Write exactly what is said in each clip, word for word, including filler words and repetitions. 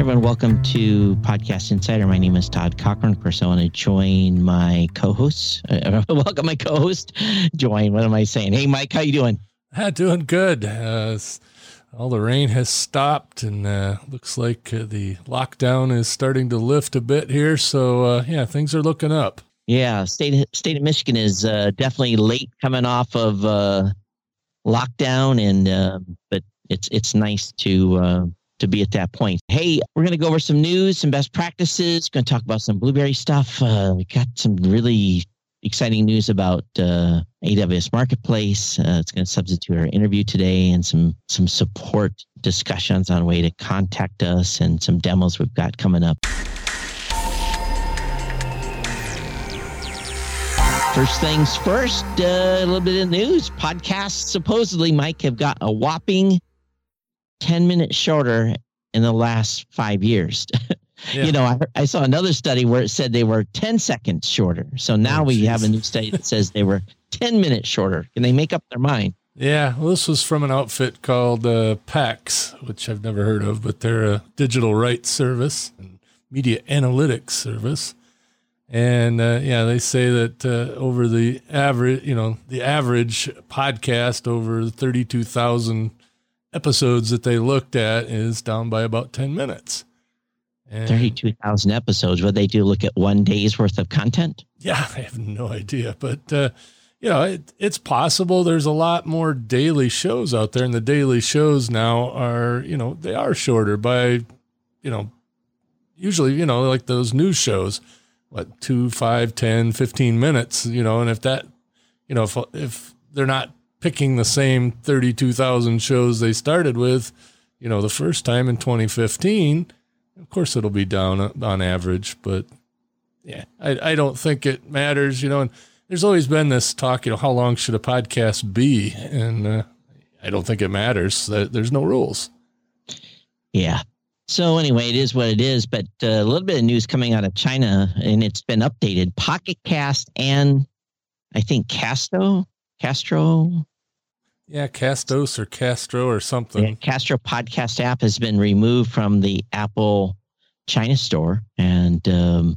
everyone. Welcome to Podcast Insider. My name is Todd Cochran. Of course, I want to join my co-hosts. Uh, welcome my co-host. Join. What am I saying? Hey, Mike, how you doing? Uh, doing good. Uh, all the rain has stopped, and uh, looks like uh, the lockdown is starting to lift a bit here. So, uh, yeah, things are looking up. Yeah, state state of Michigan is uh, definitely late coming off of uh, lockdown, and uh, but it's it's nice to. Uh, to be at that point. Hey, we're going to go over some news, some best practices, going to talk about some Blueberry stuff. Uh, we got some really exciting news about uh, A W S Marketplace. Uh, it's going to substitute our interview today, and some some support discussions on a way to contact us, and some demos we've got coming up. First things first, uh, a little bit of news. Podcasts supposedly, Mike, have got a whopping ten minutes shorter in the last five years. Yeah. You know, I, I saw another study where it said they were ten seconds shorter. So now oh, we geez. have a new study that says they were ten minutes shorter. Can they make up their mind? Yeah, well, this was from an outfit called uh, PAX, which I've never heard of, but they're a digital rights service and media analytics service. And uh, yeah, they say that uh, over the average, you know, the average podcast over thirty-two thousand episodes that they looked at is down by about ten minutes. And thirty-two thousand episodes. Would they do look at one day's worth of content? Yeah, I have no idea. But, uh, you know, it, it's possible. There's a lot more daily shows out there, and the daily shows now are, you know, they are shorter by, you know, usually, you know, like those news shows, what, two, five, ten, fifteen minutes, you know, and if that, you know, if, if they're not picking the same thirty-two thousand shows they started with, you know, the first time in twenty fifteen, of course it'll be down on average, but yeah, I, I don't think it matters, you know, and there's always been this talk, you know, how long should a podcast be? And uh, I don't think it matters. There's no rules. Yeah. So anyway, it is what it is, but uh, a little bit of news coming out of China, and it's been updated. Pocket Cast and I think Casto, Castro. Yeah, Castos or Castro or something. Yeah, Castro podcast app has been removed from the Apple China store. And um,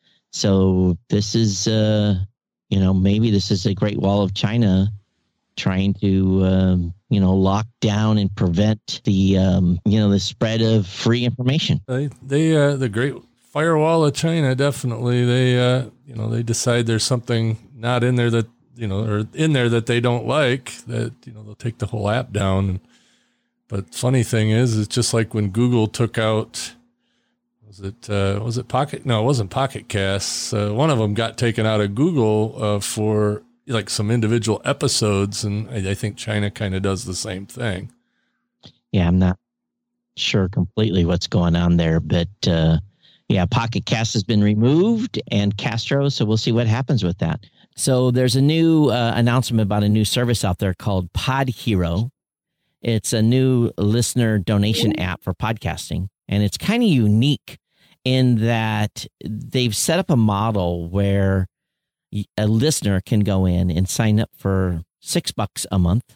so this is, uh, you know, maybe this is a Great Wall of China trying to, um, you know, lock down and prevent the, um, you know, the spread of free information. They, they uh, the Great Firewall of China, definitely. They, uh, you know, they decide there's something not in there that, you know, or in there that they don't like, that, you know, they'll take the whole app down. But funny thing is, it's just like when Google took out, was it, uh, was it Pocket? No, it wasn't Pocket Casts. Uh, one of them got taken out of Google uh, for like some individual episodes. And I, I think China kind of does the same thing. Yeah, I'm not sure completely what's going on there, but uh, yeah, Pocket Cast has been removed and Castro. So we'll see what happens with that. So there's a new uh, announcement about a new service out there called Pod Hero. It's a new listener donation app for podcasting, and it's kind of unique in that they've set up a model where a listener can go in and sign up for six bucks a month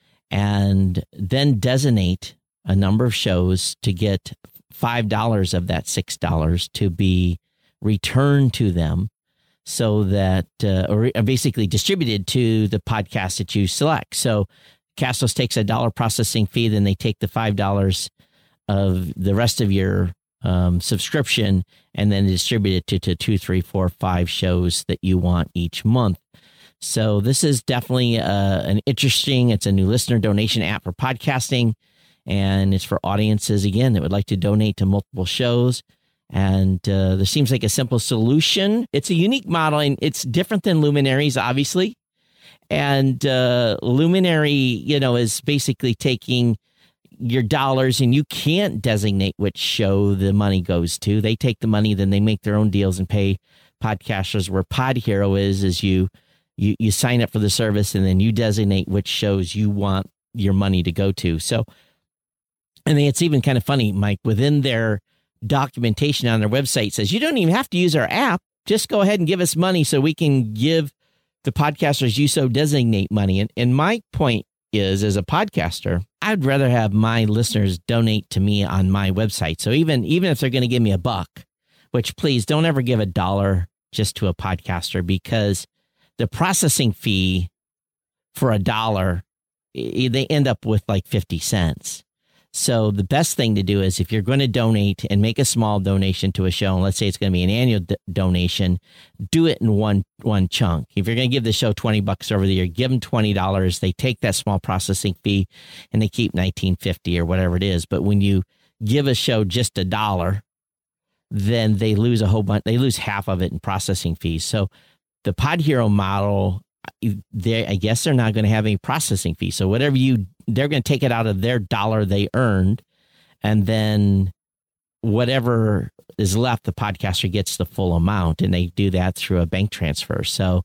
and then designate a number of shows to get five dollars of that six dollars to be returned to them. So that, uh, or basically distributed to the podcast that you select. So Castos takes a dollar processing fee, then they take the five dollars of the rest of your um, subscription and then distribute it to, to two, three, four, five shows that you want each month. So this is definitely uh, an interesting, it's a new listener donation app for podcasting, and it's for audiences, again, that would like to donate to multiple shows. And uh, there seems like a simple solution. It's a unique model, and it's different than Luminaries, obviously. And uh, Luminary, you know, is basically taking your dollars, and you can't designate which show the money goes to. They take the money, then they make their own deals and pay podcasters. Where Pod Hero is, is you you you sign up for the service, and then you designate which shows you want your money to go to. So, I mean, it's even kind of funny, Mike, within their documentation on their website says you don't even have to use our app. Just go ahead and give us money so we can give the podcasters you so designate money. And, and my point is, as a podcaster, I I'd rather have my listeners donate to me on my website. So even even if they're going to give me a buck, which please don't ever give a dollar just to a podcaster, because the processing fee for a dollar, they end up with like fifty cents. So the best thing to do is if you're going to donate and make a small donation to a show, and let's say it's going to be an annual d- donation, do it in one one chunk. If you're going to give the show twenty bucks over the year, give them twenty dollars. They take that small processing fee and they keep nineteen fifty or whatever it is. But when you give a show just a dollar, then they lose a whole bunch. They lose half of it in processing fees. So the Pod Hero model, they I guess they're not going to have any processing fees. So whatever you, they're going to take it out of their dollar they earned, and then whatever is left, the podcaster gets the full amount, and they do that through a bank transfer. So,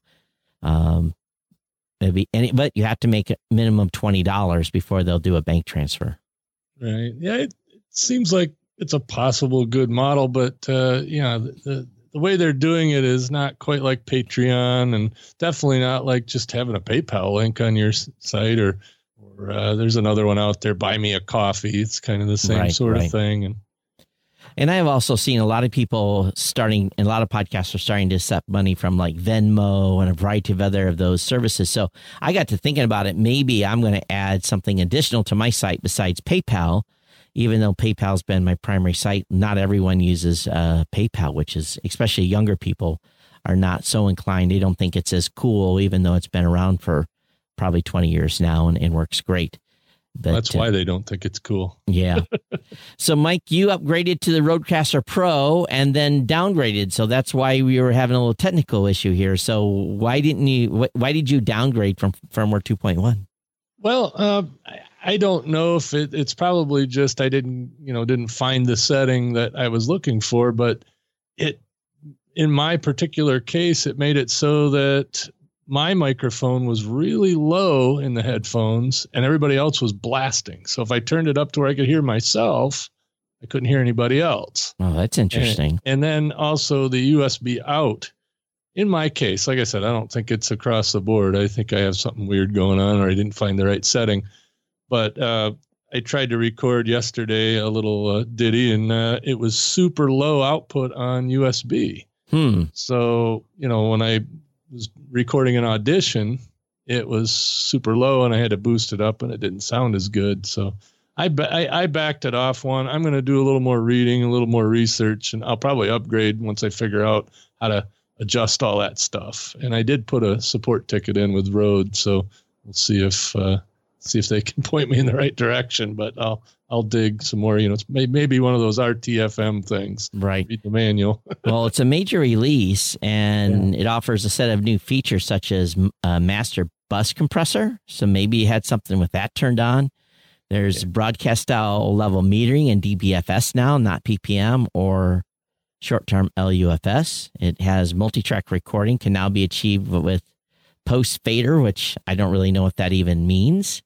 um, maybe any, but you have to make a minimum twenty dollars before they'll do a bank transfer. Right. Yeah. It, it seems like it's a possible good model, but, uh, yeah, the, the The way they're doing it is not quite like Patreon, and definitely not like just having a PayPal link on your site, or, or uh, there's another one out there, Buy Me a Coffee. It's kind of the same right, sort right. of thing. And and I've also seen a lot of people starting, and a lot of podcasts are starting to accept money from like Venmo and a variety of other of those services. So I got to thinking about it. Maybe I'm going to add something additional to my site besides PayPal. Even though PayPal's been my primary site, not everyone uses uh, PayPal, which is, especially younger people, are not so inclined. They don't think it's as cool, even though it's been around for probably twenty years now and, and works great. But, that's why uh, they don't think it's cool. Yeah. So, Mike, you upgraded to the Rodecaster Pro and then downgraded. So that's why we were having a little technical issue here. So why didn't you? Why did you downgrade from firmware two point one? Well, uh, I, I don't know if it, it's probably just I didn't, you know, didn't find the setting that I was looking for, but it, in my particular case, it made it so that my microphone was really low in the headphones and everybody else was blasting. So if I turned it up to where I could hear myself, I couldn't hear anybody else. Oh, that's interesting. And, and then also the U S B out. In my case, like I said, I don't think it's across the board. I think I have something weird going on, or I didn't find the right setting. But uh, I tried to record yesterday a little uh, ditty, and uh, it was super low output on U S B. Hmm. So, you know, when I was recording an audition, it was super low, and I had to boost it up, and it didn't sound as good. So I, ba- I, I backed it off one. I'm going to do a little more reading, a little more research, and I'll probably upgrade once I figure out how to adjust all that stuff. And I did put a support ticket in with Rode, so we'll see if uh, see if they can point me in the right direction. But I'll I'll dig some more. You know, it's may, maybe one of those R T F M things. Right. Read the manual. Well, it's a major release, and yeah. It offers a set of new features such as a master bus compressor. So maybe you had something with that turned on. There's yeah. broadcast style level metering and D B F S now, not P P M or short-term L U F S. It has multi-track recording, can now be achieved with post-fader, which I don't really know what that even means.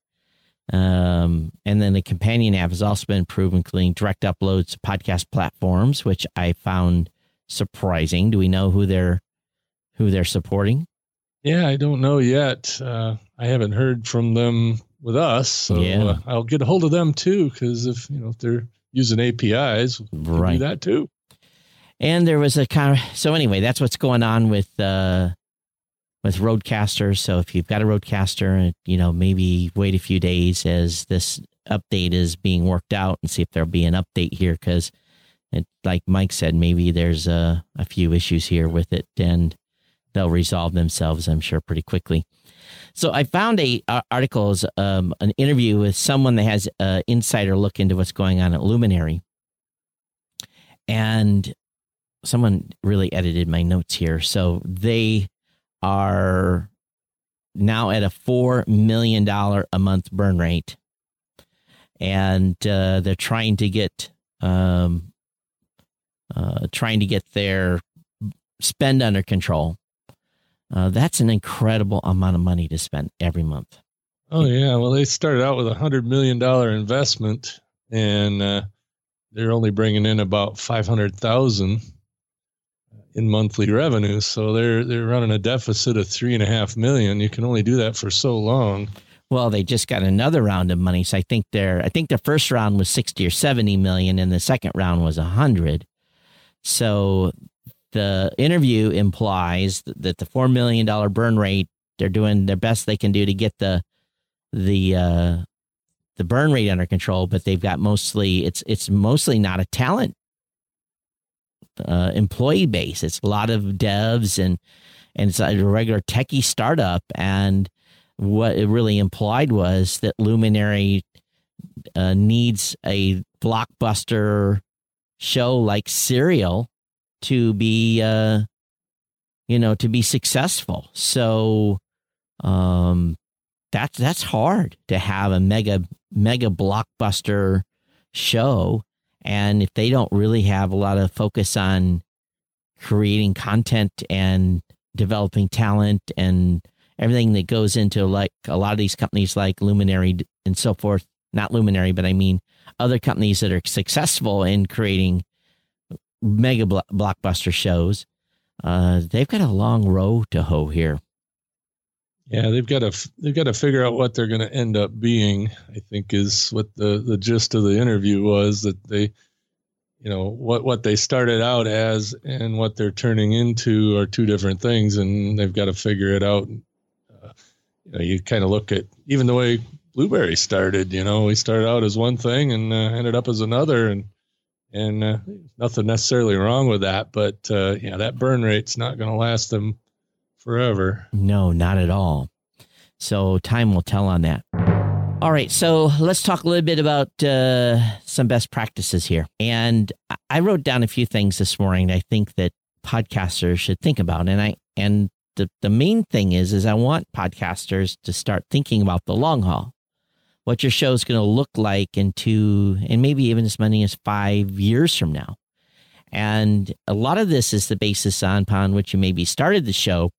Um, and then the companion app has also been improved, including direct uploads to podcast platforms, which I found surprising. Do we know who they're who they're supporting? Yeah, I don't know yet. Uh, I haven't heard from them with us, so yeah. uh, I'll get a hold of them too. Because if you know if they're using A P Is, we can right. do that too. And there was a kind of, so anyway, that's what's going on with, uh, with Rodecaster. So if you've got a Rodecaster, you know, maybe wait a few days as this update is being worked out and see if there'll be an update here. Cause it, like Mike said, maybe there's a, a few issues here with it and they'll resolve themselves, I'm sure, pretty quickly. So I found a, a articles, um, an interview with someone that has an insider look into what's going on at Luminary. And someone really edited my notes here. So they are now at a four million dollars a month burn rate. And uh, they're trying to get um, uh, trying to get their spend under control. Uh, that's an incredible amount of money to spend every month. Oh, yeah. Well, they started out with a one hundred million dollars investment, and uh, they're only bringing in about five hundred thousand dollars in monthly revenue. So they're they're running a deficit of three and a half million. You can only do that for so long. Well, they just got another round of money. So I think their I think their first round was sixty or seventy million and the second round was a hundred. So the interview implies that the four million dollars burn rate, they're doing their best they can do to get the the uh, the burn rate under control, but they've got mostly it's it's mostly not a talent uh, employee base. It's a lot of devs and and it's a regular techie startup. And what it really implied was that Luminary uh, needs a blockbuster show like Serial to be, uh, you know, to be successful. So um, that's that's hard to have a mega mega blockbuster show, and if they don't really have a lot of focus on creating content and developing talent and everything that goes into like a lot of these companies like Luminary and so forth, not Luminary, but I mean other companies that are successful in creating mega blo- blockbuster shows, uh, they've got a long row to hoe here. Yeah, they've got to they've got to figure out what they're going to end up being, I think is what the, the gist of the interview was, that they, you know, what, what they started out as and what they're turning into are two different things, and they've got to figure it out. Uh, you know, you kind of look at even the way Blueberry started, you know, we started out as one thing and uh, ended up as another, and and uh, nothing necessarily wrong with that, but uh, yeah, that burn rate's not going to last them forever. No, not at all. So time will tell on that. All right, so let's talk a little bit about uh, some best practices here. And I wrote down a few things this morning that I think that podcasters should think about. And I and the, the main thing is, is I want podcasters to start thinking about the long haul. What your show is going to look like in two, and maybe even as many as five years from now. And a lot of this is the basis on upon which you maybe started the show,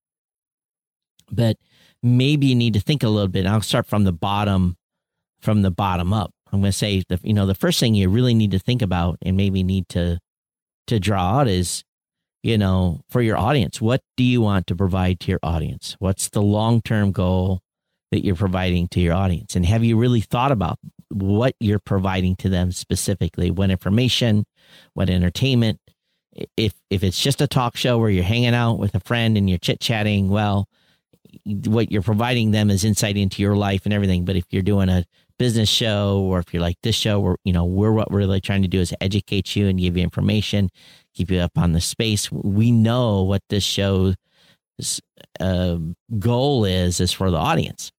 but maybe you need to think a little bit. I'll start from the bottom, from the bottom up. I'm going to say, the, you know, the first thing you really need to think about and maybe need to, to draw out is, you know, for your audience, what do you want to provide to your audience? What's the long-term goal that you're providing to your audience? And have you really thought about what you're providing to them specifically? What information, what entertainment? If, if it's just a talk show where you're hanging out with a friend and you're chit-chatting, well, what you're providing them is insight into your life and everything. But if you're doing a business show, or if you're like this show where, you know, we're what we're really trying to do is educate you and give you information, keep you up on the space. We know what this show's uh, goal is, is for the audience.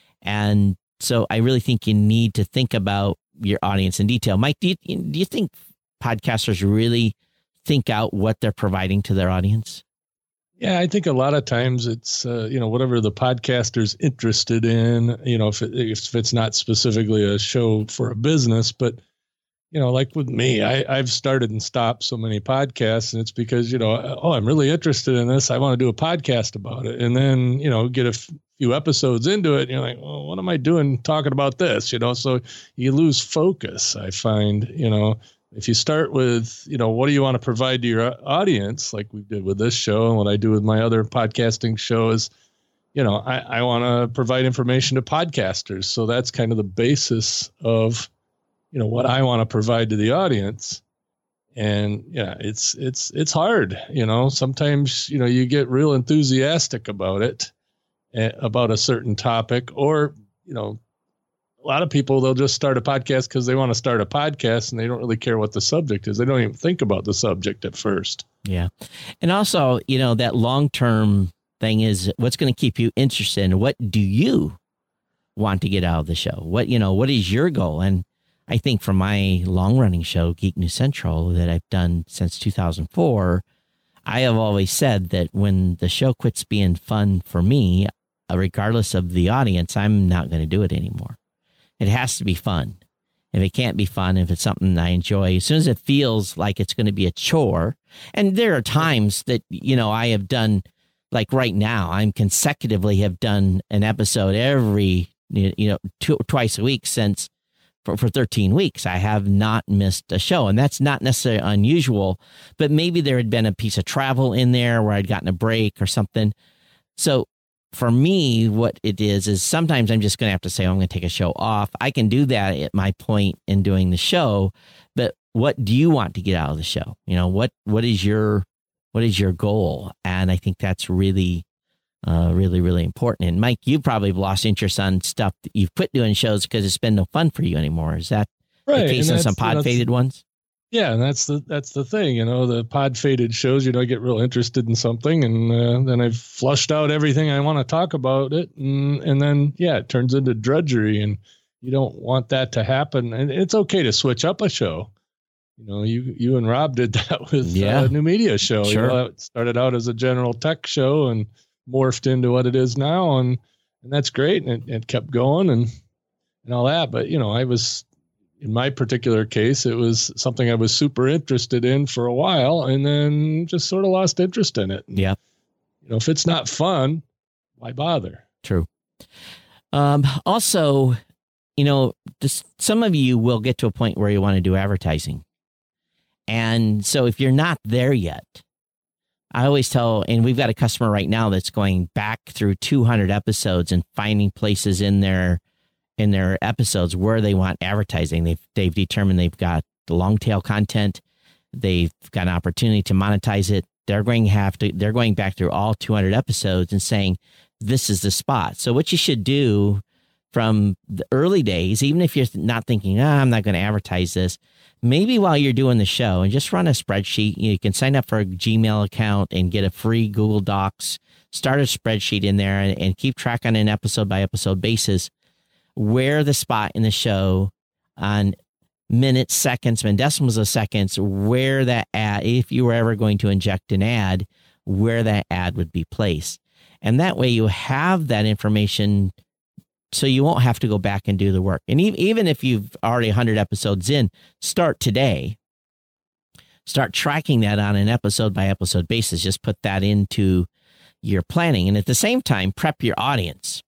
And so I really think you need to think about your audience in detail. Mike, do you, do you think podcasters really think out what they're providing to their audience? Yeah, I think a lot of times it's, uh, you know, whatever the podcaster's interested in, you know, if, it, if it's not specifically a show for a business, but, you know, like with me, I, I've started and stopped so many podcasts, and it's because, you know, oh, I'm really interested in this. I want to do a podcast about it. And then, you know, get a f- few episodes into it, and you're like, well, what am I doing talking about this? You know, so you lose focus, I find, you know. If you start with, you know, what do you want to provide to your audience, like we did with this show and what I do with my other podcasting shows, you know, I, I want to provide information to podcasters. So that's kind of the basis of, you know, what I want to provide to the audience. And yeah, it's, it's, it's hard, you know, sometimes, you know, you get real enthusiastic about it, uh, about a certain topic, or, you know, a lot of people, they'll just start a podcast because they want to start a podcast and they don't really care what the subject is. They don't even think about the subject at first. Yeah. And also, you know, that long-term thing is what's going to keep you interested in what do you want to get out of the show? What, you know, what is your goal? And I think for my long-running show, Geek News Central, that I've done since two thousand four, I have always said that when the show quits being fun for me, regardless of the audience, I'm not going to do it anymore. It has to be fun. If it can't be fun, if it's something I enjoy, as soon as it feels like it's going to be a chore, and there are times that, you know, I have done, like right now, I'm consecutively have done an episode every, you know, two, twice a week since for, for thirteen weeks. I have not missed a show, and that's not necessarily unusual, but maybe there had been a piece of travel in there where I'd gotten a break or something. So for me, what it is, is sometimes I'm just going to have to say, oh, I'm going to take a show off. I can do that at my point in doing the show, but what do you want to get out of the show? You know, what, what is your, what is your goal? And I think that's really, uh, really, really important. And Mike, you probably have lost interest on stuff that you've quit doing shows because it's been no fun for you anymore. Is that right. the case on some pod faded ones? Yeah, and that's the that's the thing, you know, the pod faded shows, you know, I get real interested in something, and uh, then I've flushed out everything I want to talk about it, and and then yeah, it turns into drudgery, and you don't want that to happen. And it's okay to switch up a show. You know, you you and Rob did that with yeah. uh, New Media Show. Sure. You know, it started out as a general tech show and morphed into what it is now, and and that's great, and it, it kept going and and all that. But you know, I was. In my particular case, it was something I was super interested in for a while and then just sort of lost interest in it. Yeah. You know, if it's not fun, why bother? True. Um, also, you know, this, some of you will get to a point where you want to do advertising. And so if you're not there yet, I always tell, and we've got a customer right now that's going back through two hundred episodes and finding places in there in their episodes where they want advertising. They've, they've determined they've got the long tail content. They've got an opportunity to monetize it. They're going to have to, they're going back through all two hundred episodes and saying, this is the spot. So what you should do from the early days, even if you're not thinking, ah, I'm not going to advertise this, maybe while you're doing the show and just run a spreadsheet. You can sign up for a Gmail account and get a free Google Docs, start a spreadsheet in there and, and keep track on an episode by episode basis where the spot in the show on minutes, seconds, and decimals of seconds, where that ad, if you were ever going to inject an ad, where that ad would be placed. And that way you have that information so you won't have to go back and do the work. And even if you've already one hundred episodes in, start today. Start tracking that on an episode by episode basis. Just put that into your planning. And at the same time, prep your audience.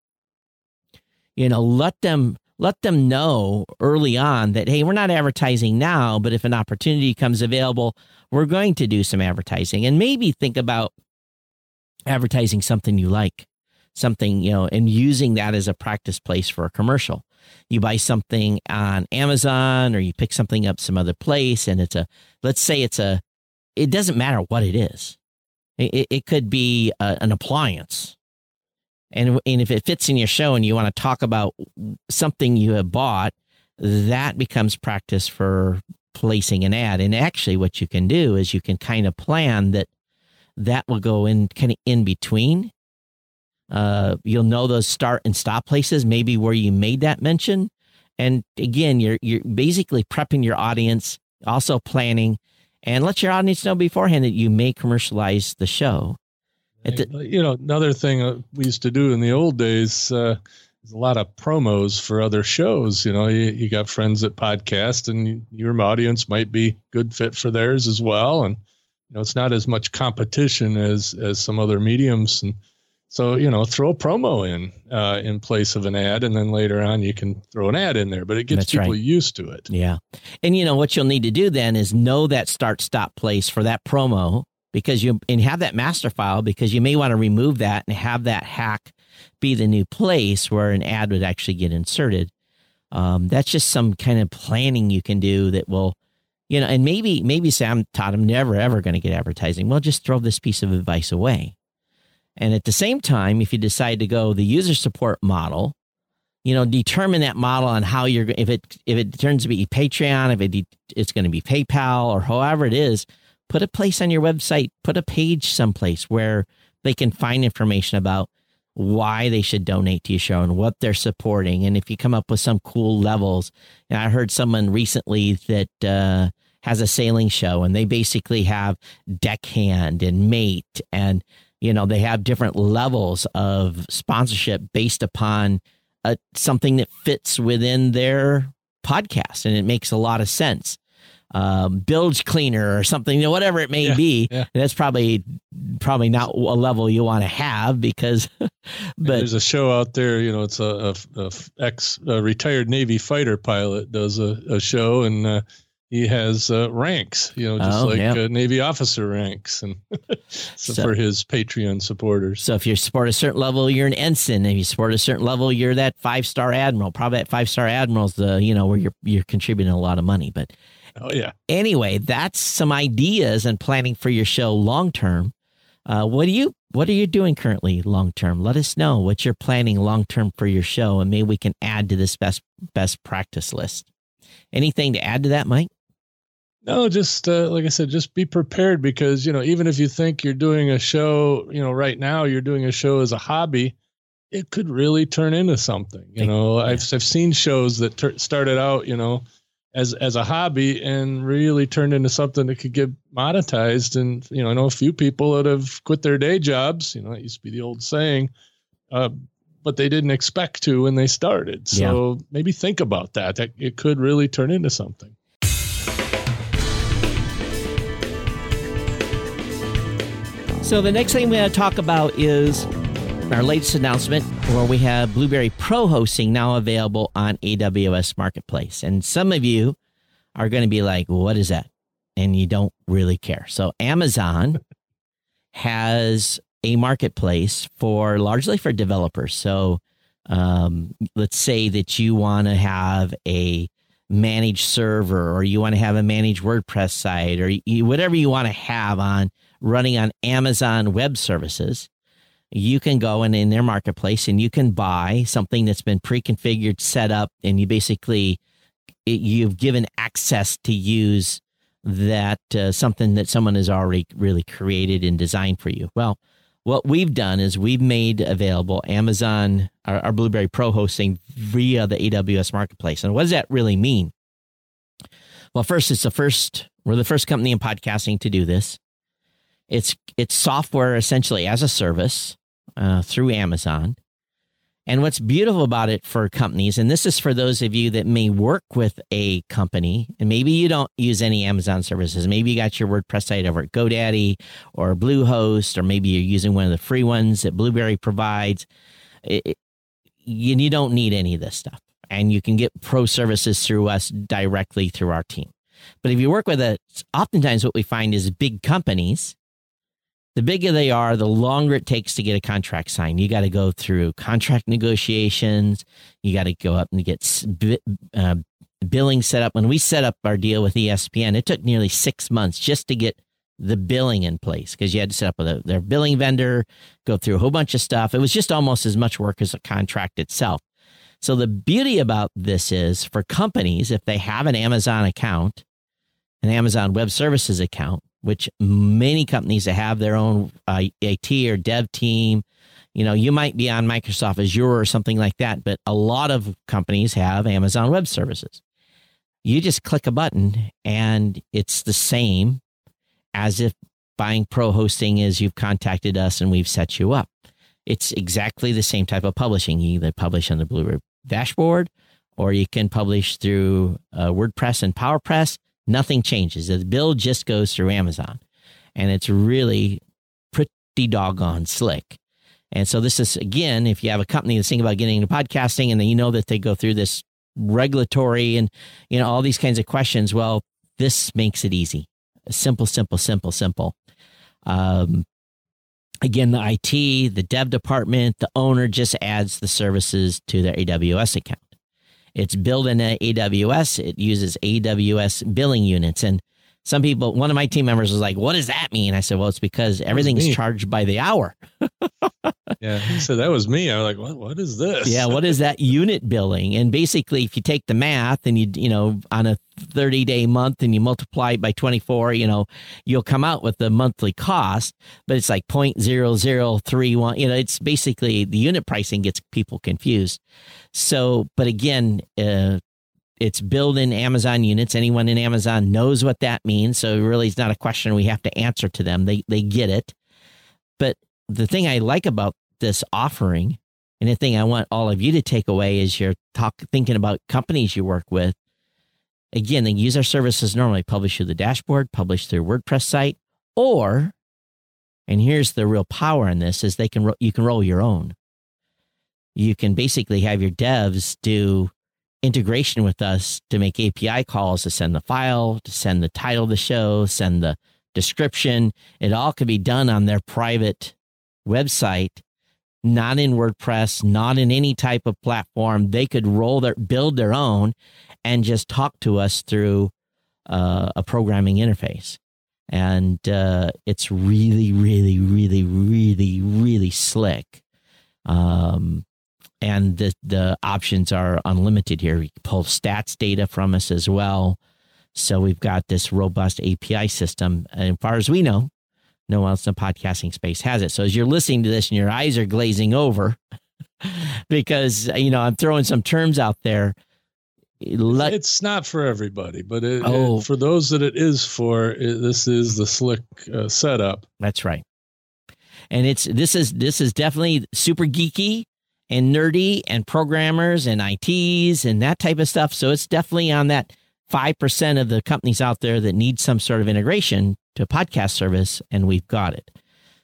You know, let them let them know early on that, hey, we're not advertising now, but if an opportunity comes available, we're going to do some advertising. And maybe think about advertising something you like, something, you know, and using that as a practice place for a commercial. You buy something on Amazon or you pick something up some other place, and it's a, let's say it's a, it doesn't matter what it is. It, it could be a, an appliance. And, and if it fits in your show and you want to talk about something you have bought, that becomes practice for placing an ad. And actually what you can do is you can kind of plan that that will go in kind of in between. Uh, you'll know those start and stop places, maybe where you made that mention. And again, you're you're basically prepping your audience, also planning, and let your audience know beforehand that you may commercialize the show. The, you know, another thing we used to do in the old days uh, is a lot of promos for other shows. You know, you, you got friends that podcast, and your audience might be good fit for theirs as well. And you know, it's not as much competition as as some other mediums. And so, you know, throw a promo in uh, in place of an ad, and then later on you can throw an ad in there. But it gets That's people right. used to it. Yeah, and you know what you'll need to do then is know that start stop place for that promo. Because you and have that master file, because you may want to remove that and have that hack be the new place where an ad would actually get inserted. Um, that's just some kind of planning you can do that will, you know, and maybe maybe Sam taught him never ever going to get advertising. Well, just throw this piece of advice away. And at the same time, if you decide to go the user support model, you know, determine that model on how you're if it if it turns to be Patreon, if it it's going to be PayPal or however it is. Put a place on your website, put a page someplace where they can find information about why they should donate to your show and what they're supporting. And if you come up with some cool levels, and I heard someone recently that uh, has a sailing show, and they basically have deckhand and mate, and, you know, they have different levels of sponsorship based upon uh, something that fits within their podcast. And it makes a lot of sense. Um, bilge cleaner or something, you know, whatever it may yeah, be. Yeah. That's probably probably not a level you want to have because. But and there's a show out there, you know, it's a, a, a ex a retired Navy fighter pilot does a, a show, and uh, he has uh, ranks, you know, just oh, like yep. uh, Navy officer ranks, and so, so for his Patreon supporters. So if you support a certain level, you're an ensign. If you support a certain level, you're that five star admiral. Probably that five star admiral's the you know where you're you're contributing a lot of money. But oh yeah. Anyway, that's some ideas and planning for your show long term. Uh, what do you what are you doing currently long term? Let us know what you're planning long term for your show, and maybe we can add to this best best practice list. Anything to add to that, Mike? No, just uh, like I said, just be prepared, because, you know, even if you think you're doing a show, you know, right now you're doing a show as a hobby, it could really turn into something. You know, yeah. I've I've seen shows that ter- started out, you know, as as a hobby and really turned into something that could get monetized. And, you know, I know a few people that have quit their day jobs. You know, it used to be the old saying, uh, but they didn't expect to when they started. So yeah. maybe think about that. That it could really turn into something. So the next thing we're going to talk about is our latest announcement, where we have Blueberry Pro hosting now available on A W S Marketplace. And some of you are going to be like, what is that? And you don't really care. So Amazon has a marketplace for largely for developers. So um, let's say that you want to have a managed server, or you want to have a managed WordPress site, or you, whatever you want to have on running on Amazon Web Services. You can go in, in their marketplace and you can buy something that's been pre-configured, set up, and you basically, it, you've given access to use that uh, something that someone has already really created and designed for you. Well, what we've done is we've made available Amazon, our, our Blueberry Pro hosting via the A W S Marketplace. And what does that really mean? Well, first, it's the first, we're the first company in podcasting to do this. It's it's software essentially as a service uh, through Amazon. And what's beautiful about it for companies, and this is for those of you that may work with a company, and maybe you don't use any Amazon services. Maybe you got your WordPress site over at GoDaddy or Bluehost, or maybe you're using one of the free ones that Blueberry provides. It, it, you, you don't need any of this stuff. And you can get pro services through us directly through our team. But if you work with it, oftentimes what we find is big companies. The bigger they are, the longer it takes to get a contract signed. You got to go through contract negotiations. You got to go up and get uh, billing set up. When we set up our deal with E S P N, it took nearly six months just to get the billing in place, because you had to set up with a, their billing vendor, go through a whole bunch of stuff. It was just almost as much work as a contract itself. So the beauty about this is for companies, if they have an Amazon account, an Amazon Web Services account, which many companies that have their own uh, A T or dev team, you know, you might be on Microsoft Azure or something like that, but a lot of companies have Amazon Web Services. You just click a button and it's the same as if buying pro hosting is you've contacted us and we've set you up. It's exactly the same type of publishing. You either publish on the Blueberry dashboard, or you can publish through uh, WordPress and PowerPress. Nothing changes. The bill just goes through Amazon, and it's really pretty doggone slick. And so this is, again, if you have a company that's thinking about getting into podcasting and then you know that they go through this regulatory and, you know, all these kinds of questions, well, this makes it easy. Simple, simple, simple, simple. Um, again, the I T, the dev department, the owner just adds the services to their A W S account. It's billed in A W S. It uses A W S billing units. And some people, one of my team members was like, what does that mean? I said, well, it's because everything is charged by the hour. Yeah. So that was me. I was like, what, what is this? Yeah. What is that unit billing? And basically, if you take the math and you, you know, on a thirty day month and you multiply it by twenty-four, you know, you'll come out with the monthly cost, but it's like zero point zero zero three one. You know, it's basically the unit pricing gets people confused. So, but again, uh, it's billed in Amazon units. Anyone in Amazon knows what that means. So really, it's not a question we have to answer to them. They they get it. But the thing I like about this offering, and the thing I want all of you to take away is you're talk, thinking about companies you work with. Again, they use our services normally, publish through the dashboard, publish through WordPress site, or, and here's the real power in this, is they can you can roll your own. You can basically have your devs do integration with us to make A P I calls to send the file, to send the title of the show, send the description. It all could be done on their private website, not in WordPress, not in any type of platform. They could roll their, build their own and just talk to us through uh, a programming interface. And uh, it's really, really, really, really, really slick. Um, and the, the options are unlimited here. You can pull stats data from us as well. So we've got this robust A P I system. And as far as we know, no one else in the podcasting space has it. So as you're listening to this and your eyes are glazing over because, you know, I'm throwing some terms out there. Let, it's not for everybody, but it, oh, it, for those that it is for, it, this is the slick uh, setup. That's right. And it's this is this is definitely super geeky and nerdy and programmers and I Ts and that type of stuff. So it's definitely on that five percent of the companies out there that need some sort of integration to a podcast service, and we've got it.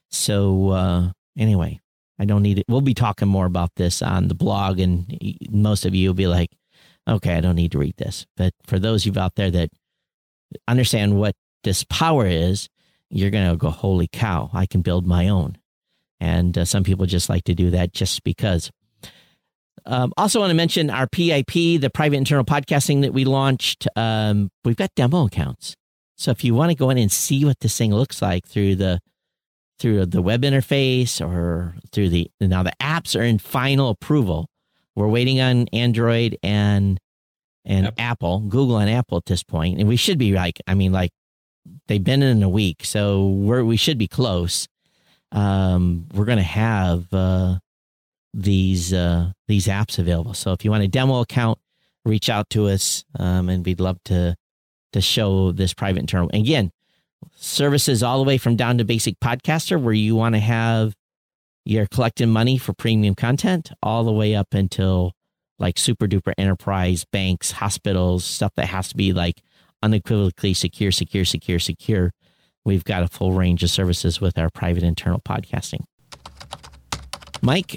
So uh, anyway, I don't need it. We'll be talking more about this on the blog, and most of you will be like, okay, I don't need to read this. But for those of you out there that understand what this power is, you're going to go, holy cow, I can build my own. And uh, some people just like to do that just because. Um, also want to mention our P I P, the private internal podcasting that we launched. Um, we've got demo accounts. So if you want to go in and see what this thing looks like through the through the web interface or through the, now the apps are in final approval. We're waiting on Android and and Apple. Apple, Google and Apple at this point. And we should be like, I mean, like they've been in a week. So we're, we should be close. Um, we're going to have uh, these uh, these apps available. So if you want a demo account, reach out to us, um, and we'd love to to show this private internal. And again, services all the way from down to basic podcaster, where you want to have you're collecting money for premium content, all the way up until like super duper enterprise, banks, hospitals, stuff that has to be like unequivocally secure, secure, secure, secure. We've got a full range of services with our private internal podcasting. Mike,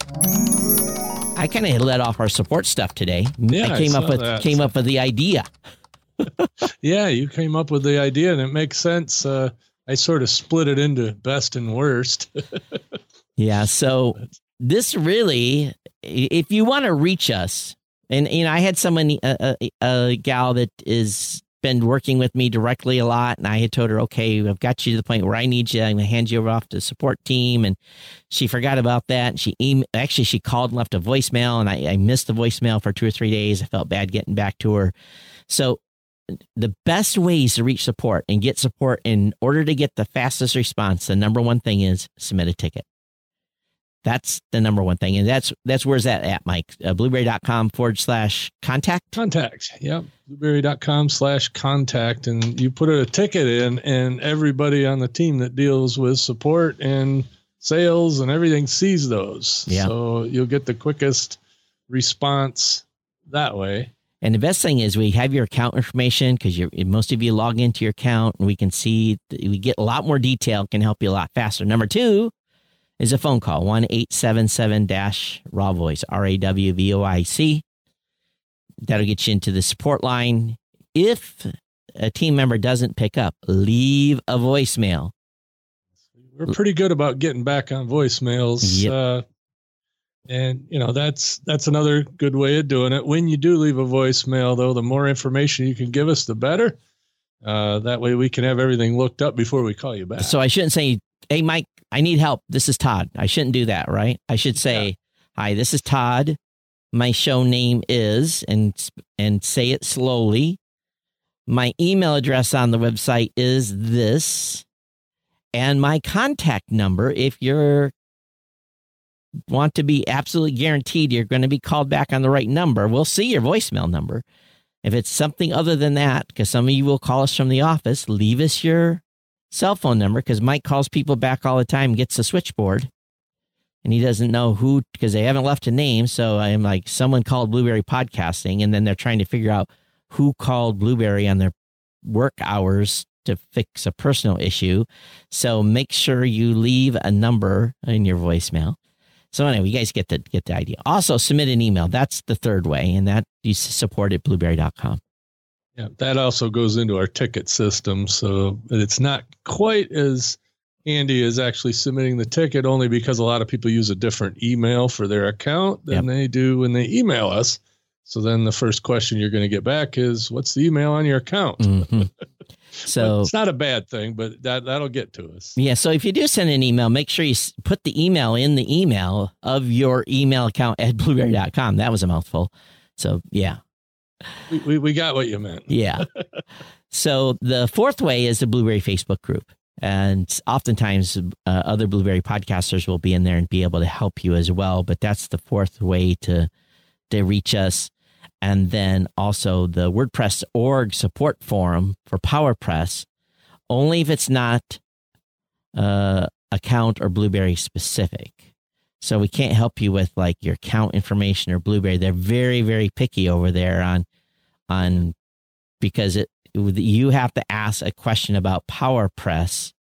I kind of let off our support stuff today. Yeah, I came I up with that. came up with the idea. Yeah, you came up with the idea, and it makes sense. Uh, I sort of split it into best and worst. Yeah, so this really, if you want to reach us, and you know, I had someone, a, a, a gal that is been working with me directly a lot, and I had told her, okay, I've got you to the point where I need you. I'm going to hand you over off to the support team, and she forgot about that. And she emailed, actually she called and left a voicemail, and I, I missed the voicemail for two or three days. I felt bad getting back to her. So the best ways to reach support and get support in order to get the fastest response, the number one thing is submit a ticket. That's the number one thing. And that's, that's where's that at, Mike? Uh, blueberry.com forward slash contact? Contact. Yep. Blueberry.com slash contact. And you put a ticket in, and everybody on the team that deals with support and sales and everything sees those. Yeah. So you'll get the quickest response that way. And the best thing is we have your account information, because most of you log into your account, and we can see, we get a lot more detail, can help you a lot faster. Number two is a phone call, one eight seven seven raw voice, R A W V O I C. That'll get you into the support line. If a team member doesn't pick up, leave a voicemail. We're pretty good about getting back on voicemails. Yep. Uh, and, you know, that's that's another good way of doing it. When you do leave a voicemail, though, the more information you can give us, the better. Uh, that way we can have everything looked up before we call you back. So I shouldn't say, hey, Mike, I need help. This is Todd. I shouldn't do that, right? I should say, yeah. Hi, this is Todd. My show name is, and and say it slowly. My email address on the website is this. And my contact number, if you're want to be absolutely guaranteed you're going to be called back on the right number, we'll see your voicemail number. If it's something other than that, because some of you will call us from the office, leave us your cell phone number, because Mike calls people back all the time, gets the switchboard, and he doesn't know who, because they haven't left a name. So I'm like, someone called Blueberry Podcasting, and then they're trying to figure out who called Blueberry on their work hours to fix a personal issue. So make sure you leave a number in your voicemail. So anyway, you guys get the get the idea. Also, submit an email. That's the third way, and that you support at blueberry dot com. Yeah, that also goes into our ticket system, so it's not quite as handy as actually submitting the ticket, only because a lot of people use a different email for their account than yep. they do when they email us. So then the first question you're going to get back is, what's the email on your account? Mm-hmm. So it's not a bad thing, but that, that'll get to us. Yeah. So if you do send an email, make sure you put the email in the email of your email account at blueberry dot com. That was a mouthful. So, yeah. We, we, we got what you meant. Yeah. So the fourth way is the Blueberry Facebook group. And oftentimes uh, other Blueberry podcasters will be in there and be able to help you as well. But that's the fourth way to, to reach us. And then also the WordPress dot org support forum for PowerPress, only if it's not uh, account or Blueberry specific. So we can't help you with like your account information or Blueberry. They're very, very picky over there on, on because it you have to ask a question about PowerPress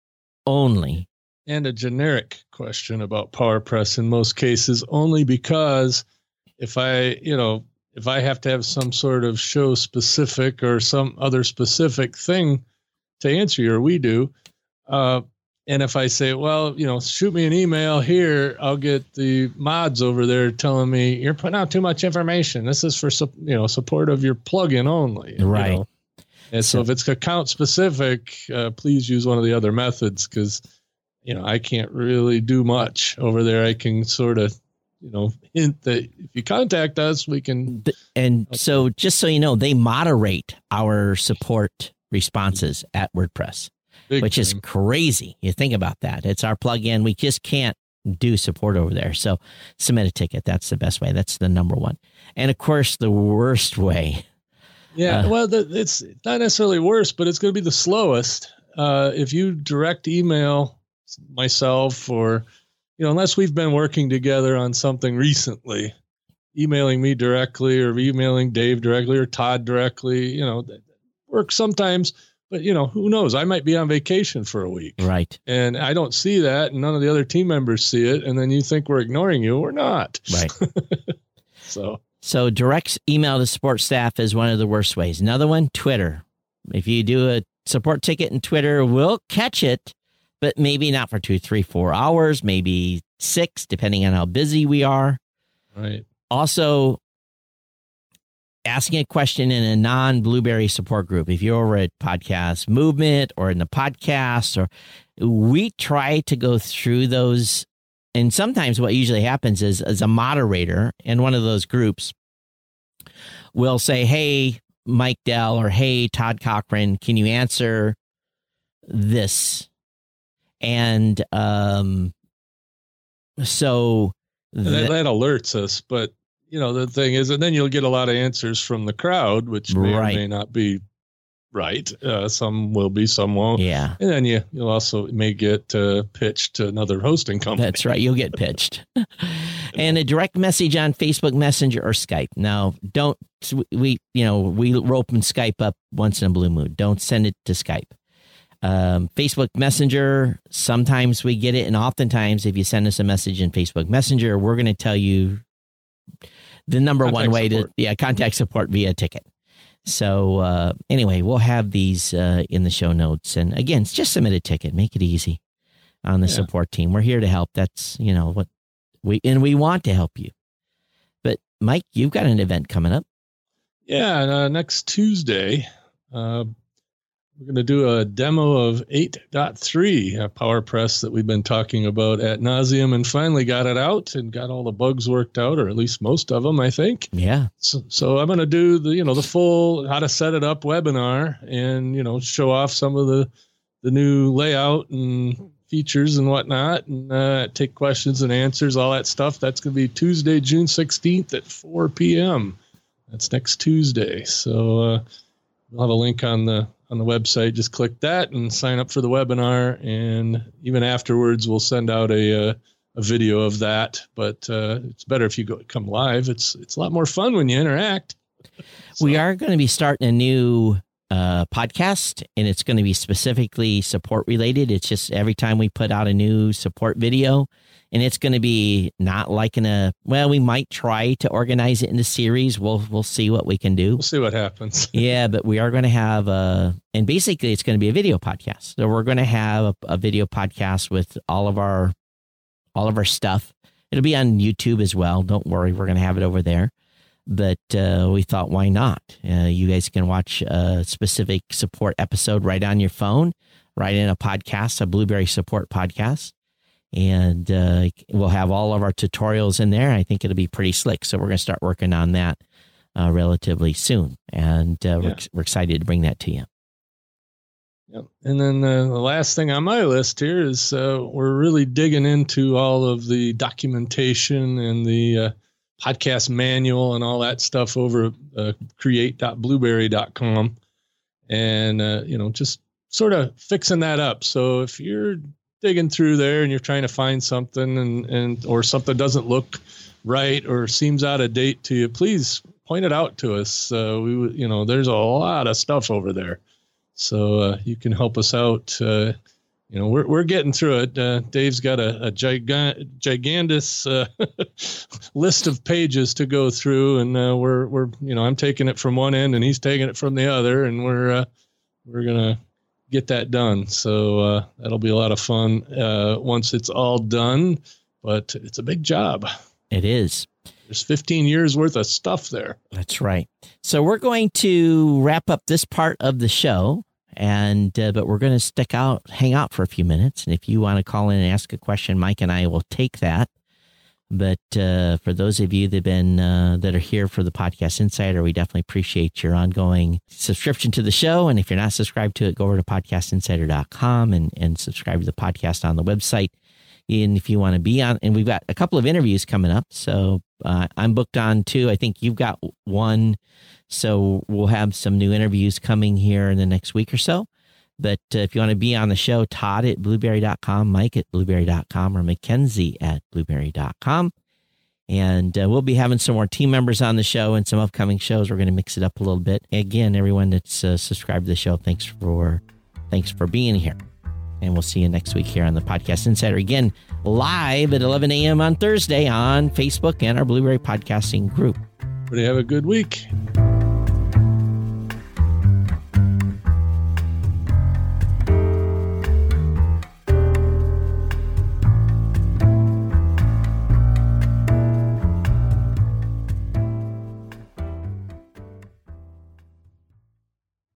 only. And a generic question about PowerPress in most cases, only because if I, you know, if I have to have some sort of show specific or some other specific thing to answer you, or we do, uh, and if I say, well, you know, shoot me an email here, I'll get the mods over there telling me you're putting out too much information. This is for, you know, support of your plugin only. Right. You know? And so, so if it's account specific, uh, please use one of the other methods, because, you know, I can't really do much over there. I can sort of, you know, hint that if you contact us, we can. And so just so you know, they moderate our support responses at WordPress, Big which time. is crazy. You think about that. It's our plugin. We just can't do support over there. So submit a ticket. That's the best way. That's the number one. And of course, the worst way. Yeah, uh, well, the, it's not necessarily worse, but it's going to be the slowest. Uh, if you direct email myself or, you know, unless we've been working together on something recently, emailing me directly or emailing Dave directly or Todd directly, you know, that works sometimes, but, you know, who knows? I might be on vacation for a week. Right. And I don't see that, and none of the other team members see it, and then you think we're ignoring you. We're not. Right. so... So direct email to support staff is one of the worst ways. Another one, Twitter. If you do a support ticket in Twitter, we'll catch it, but maybe not for two, three, four hours, maybe six, depending on how busy we are. Right. Also, asking a question in a non-Blueberry support group. If you're over at Podcast Movement or in the podcast, or we try to go through those. And sometimes what usually happens is, as a moderator in one of those groups will say, hey, Mike Dell, or hey, Todd Cochran, can you answer this? And um, so th- that, that alerts us. But, you know, the thing is, and then you'll get a lot of answers from the crowd, which may right. or may not be right. Uh, some will be, some won't. Yeah. And then you, you'll also may get uh, pitched to another hosting company. That's right. You'll get pitched. And a direct message on Facebook Messenger or Skype. Now, don't, we, you know, we open Skype up once in a blue moon. Don't send it to Skype. Um, Facebook Messenger, sometimes we get it. And oftentimes, if you send us a message in Facebook Messenger, we're going to tell you the number contact one way support. to, yeah, contact support via ticket. So uh, anyway, we'll have these uh, in the show notes. And again, just submit a ticket. Make it easy on the yeah. support team. We're here to help. That's, you know, what we, and we want to help you. But Mike, you've got an event coming up. Yeah. Uh, next Tuesday, uh, we're going to do a demo of eight point three, a PowerPress that we've been talking about ad nauseum, and finally got it out and got all the bugs worked out, or at least most of them, I think. Yeah. So, so I'm going to do the, you know, the full how to set it up webinar, and, you know, show off some of the, the new layout and features and whatnot, and uh, take questions and answers, all that stuff. That's going to be Tuesday, June sixteenth at four p.m. That's next Tuesday. So uh, we'll have a link on the on the website. Just click that and sign up for the webinar. And even afterwards, we'll send out a a, a video of that. But uh, it's better if you go come live. It's it's a lot more fun when you interact. So. We are going to be starting a new uh, podcast, and it's going to be specifically support related. It's just every time we put out a new support video, and it's going to be not like in a, well, we might try to organize it in a series. We'll, we'll see what we can do. We'll see what happens. Yeah, but we are going to have a, and basically it's going to be a video podcast. So we're going to have a, a video podcast with all of our, all of our stuff. It'll be on YouTube as well. Don't worry. We're going to have it over there. But uh, we thought, why not? Uh, you guys can watch a specific support episode right on your phone, right in a podcast, a Blueberry Support podcast. And uh, we'll have all of our tutorials in there. I think it'll be pretty slick. So we're going to start working on that uh, relatively soon. And uh, yeah. we're, we're excited to bring that to you. Yep. And then uh, the last thing on my list here is uh, we're really digging into all of the documentation and the uh, podcast manual and all that stuff over uh, create dot blueberry dot com, and uh, you know, just sort of fixing that up. So if you're digging through there and you're trying to find something and and or something doesn't look right or seems out of date to you, please point it out to us. Uh, we you know, there's a lot of stuff over there, so uh, you can help us out. Uh, You know, we're we're getting through it. Uh, Dave's got a, a giga- gigantic uh, list of pages to go through, and uh, we're we're you know I'm taking it from one end and he's taking it from the other, and we're uh, we're gonna get that done. So uh, that'll be a lot of fun uh, once it's all done. But it's a big job. It is. There's fifteen years worth of stuff there. That's right. So we're going to wrap up this part of the show. And, uh, but we're going to stick out, hang out for a few minutes. And if you want to call in and ask a question, Mike and I will take that. But, uh, for those of you that have been, uh, that are here for the Podcast Insider, we definitely appreciate your ongoing subscription to the show. And if you're not subscribed to it, go over to podcast insider dot com and, and subscribe to the podcast on the website. And if you want to be on, and we've got a couple of interviews coming up. So, uh, I'm booked on two. I think you've got one. So we'll have some new interviews coming here in the next week or so. But uh, if you want to be on the show, Todd at blueberry dot com, Mike at blueberry dot com, or Mackenzie at blueberry dot com. And uh, we'll be having some more team members on the show and some upcoming shows. We're going to mix it up a little bit. Again, everyone that's uh, subscribed to the show, thanks for thanks for being here. And we'll see you next week here on the Podcast Insider. Again, live at eleven a.m. on Thursday on Facebook and our Blueberry Podcasting group. Everybody have a good week.